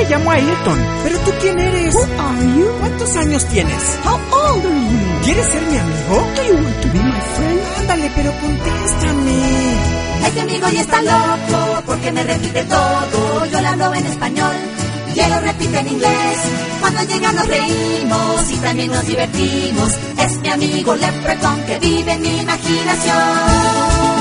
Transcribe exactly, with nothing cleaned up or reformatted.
llamo Ayrton. ¿Pero tú quién eres? Who are you? ¿Cuántos años tienes? How old are you? ¿Quieres ser mi amigo? Do you want to be my friend? Ándale, pero contéstame. Este amigo ya está loco porque me repite todo. Yo le hablo en español y él lo repite en inglés. Cuando llega nos reímos y también nos divertimos. Es mi amigo Leprechaun que vive en mi imaginación.